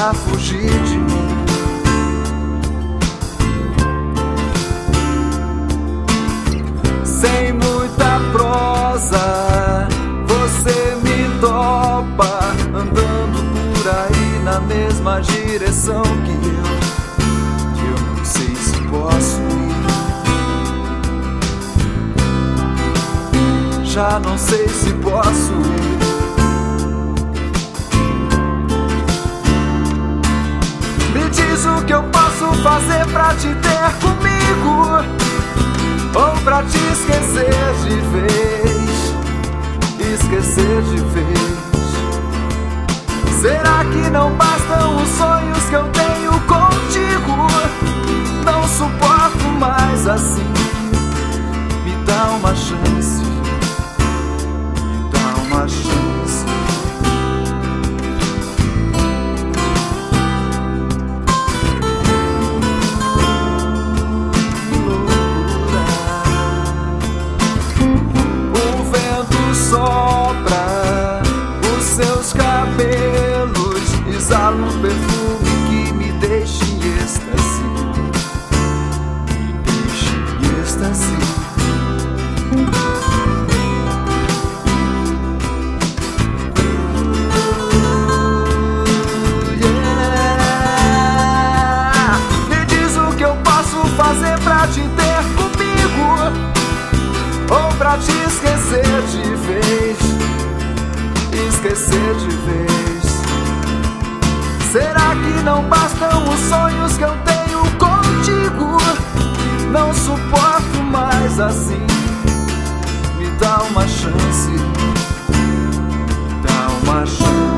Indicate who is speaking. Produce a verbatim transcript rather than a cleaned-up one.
Speaker 1: pra fugir de mim. Sem muita prosa, você me topa, andando por aí na mesma direção que eu, que eu não sei se posso ir. Já não sei se posso ir. Me diz o que eu posso fazer pra te ter comigo, ou pra te esquecer de vez, esquecer de vez. Será que não bastam os sonhos que eu tenho contigo? Não suporto mais assim. Me dá uma chance, me dá uma chance. Sopra os seus cabelos, exala um perfume que me deixa em êxtase, me deixa em êxtase. Yeah. Me diz o que eu posso fazer pra te ter comigo, ou pra te esquecer de vez, esquecer de vez. Será que não bastam os sonhos que eu tenho contigo? Não suporto mais assim. Me dá uma chance, me dá uma chance.